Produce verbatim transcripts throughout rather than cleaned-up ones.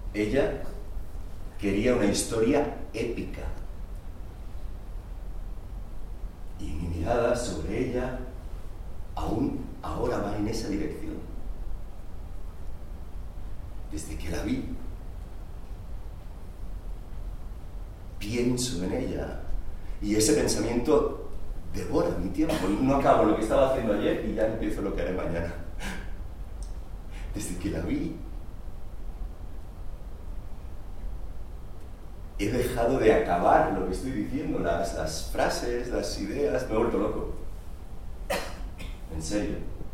Ella quería una historia épica. Y mi mirada sobre ella aún ahora va en esa dirección. Desde que la vi, pienso en ella y ese pensamiento devora mi tiempo. No acabo lo que estaba haciendo ayer y ya empiezo lo que haré mañana. Desde que la vi, he dejado de acabar lo que estoy diciendo, las, las frases, las ideas, me he vuelto loco. En serio.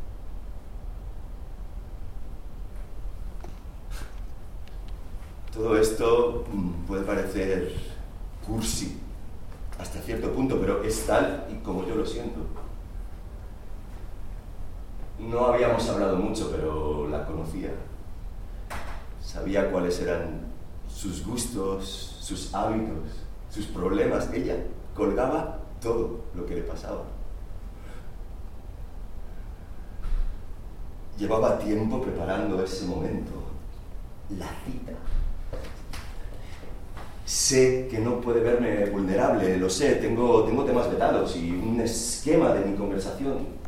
Todo esto puede parecer cursi hasta cierto punto, pero es tal y como yo lo siento. No habíamos hablado mucho, pero la conocía. Sabía cuáles eran sus gustos, sus hábitos, sus problemas. Ella colgaba todo lo que le pasaba. Llevaba tiempo preparando ese momento, la cita. Sé que no puede verme vulnerable, lo sé, tengo, tengo temas vetados y un esquema de mi conversación